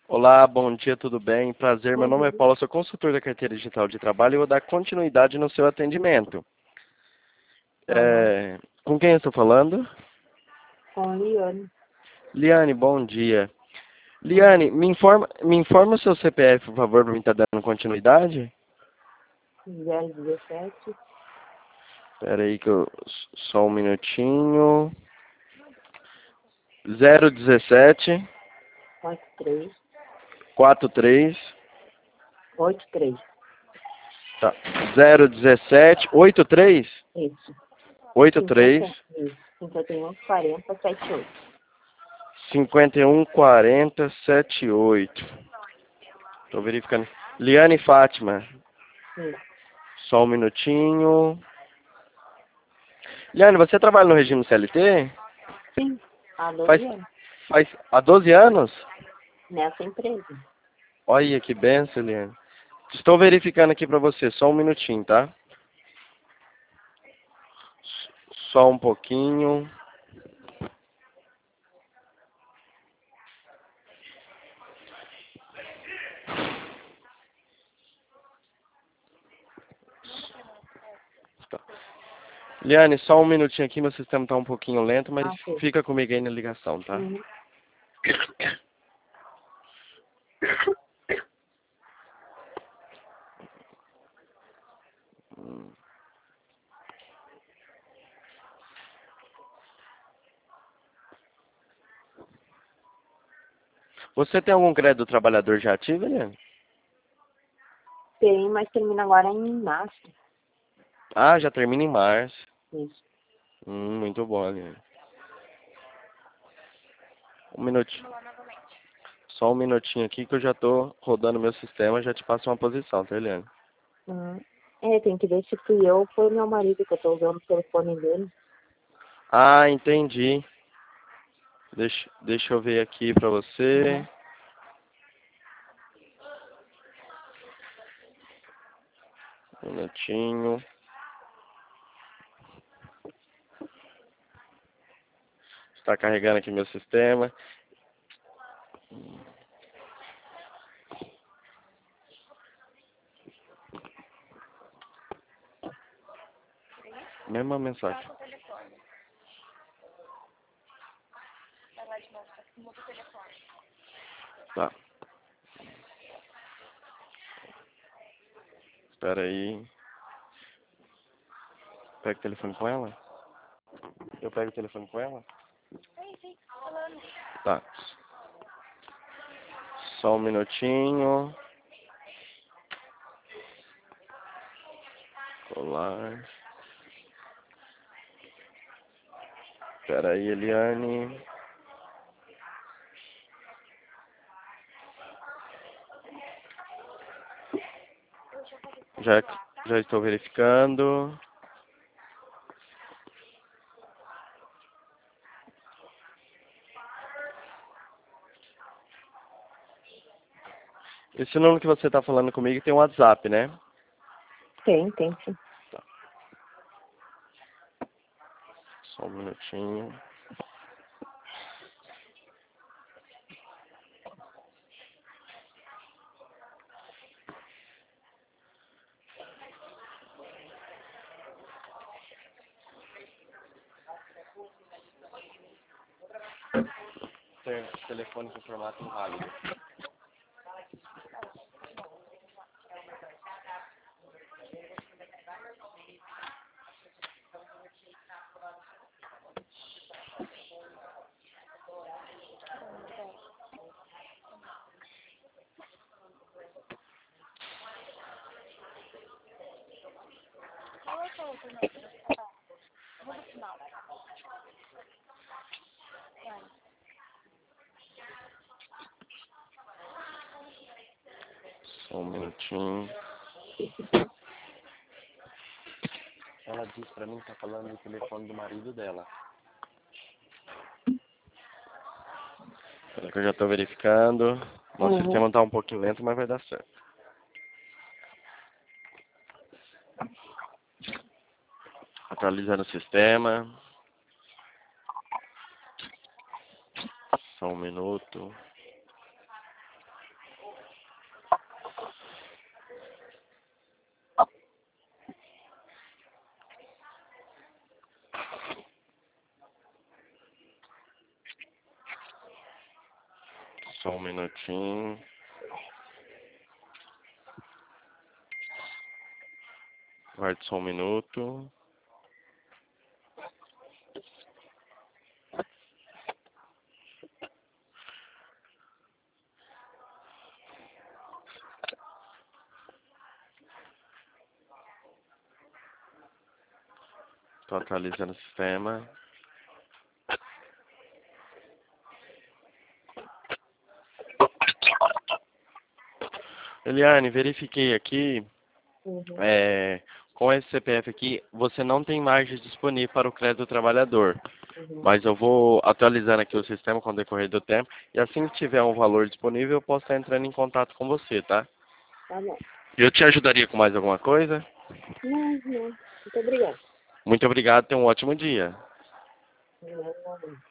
Olá, bom dia, tudo bem? Prazer, meu Bom nome é dia. Paulo, sou consultor da carteira digital de trabalho e vou dar continuidade no seu atendimento. Aham. Com quem eu estou falando? Com a Liane. Liane, bom dia. Bom dia. Liane, me informa o seu CPF, por favor, para mim estar dando continuidade? 017 Espera aí que eu... Só um minutinho. 017 83 43 83. tá. 017 83 Isso. 83 50. Isso. 51 40 78. 51 40 78. Estou verificando. Liane Fátima, Isso. só um minutinho. Liane, você trabalha no regime CLT? Sim. Há Faz, 12 anos. faz há 12 anos? Nessa empresa. Olha que benção, Liane. Estou verificando aqui para você, só um minutinho, tá? Só um pouquinho. Tá. Liane, só um minutinho aqui, meu sistema está um pouquinho lento, mas Ok. fica comigo aí na ligação, tá? Uhum. Você tem algum crédito do trabalhador já ativo, Liane? Tem, mas termina agora em março. Ah, já termina em março. Isso. Muito bom, Liane. Um minutinho. Só um minutinho aqui que eu já estou rodando meu sistema, já te passo uma posição, tá, Eliane? Uhum. É, tem que ver se fui eu ou foi meu marido que eu tô usando o telefone dele. Ah, entendi. Deixa eu ver aqui pra você. Uhum. Um minutinho. Está carregando aqui meu sistema. Mesma mensagem. Tá. Espera aí. Pega o telefone com ela? Eu pego o telefone com ela? Tá. Só um minutinho. Colar. Espera aí, Eliane. Já, já estou verificando. Esse número que você está falando comigo tem um WhatsApp, né? Tem sim. Tá. Só um minutinho. Telefone com formato inválido. Só um minutinho. Ela disse pra mim que tá falando no telefone do marido dela. Espera que eu já tô verificando. Nosso Uhum. sistema tá um pouquinho lento, mas vai dar certo. Atualizando o sistema. Só um minuto. Só um minutinho. Guarde só um minuto. Estou atualizando o sistema. Eliane, verifiquei aqui. Uhum. Com esse CPF aqui, você não tem margem disponível para o crédito do trabalhador. Uhum. Mas eu vou atualizando aqui o sistema com o decorrer do tempo. E assim que tiver um valor disponível, eu posso estar entrando em contato com você, tá? Tá bom. Eu te ajudaria com mais alguma coisa? Não, não. Muito obrigada. Muito obrigado, tenha um ótimo dia. Não, não.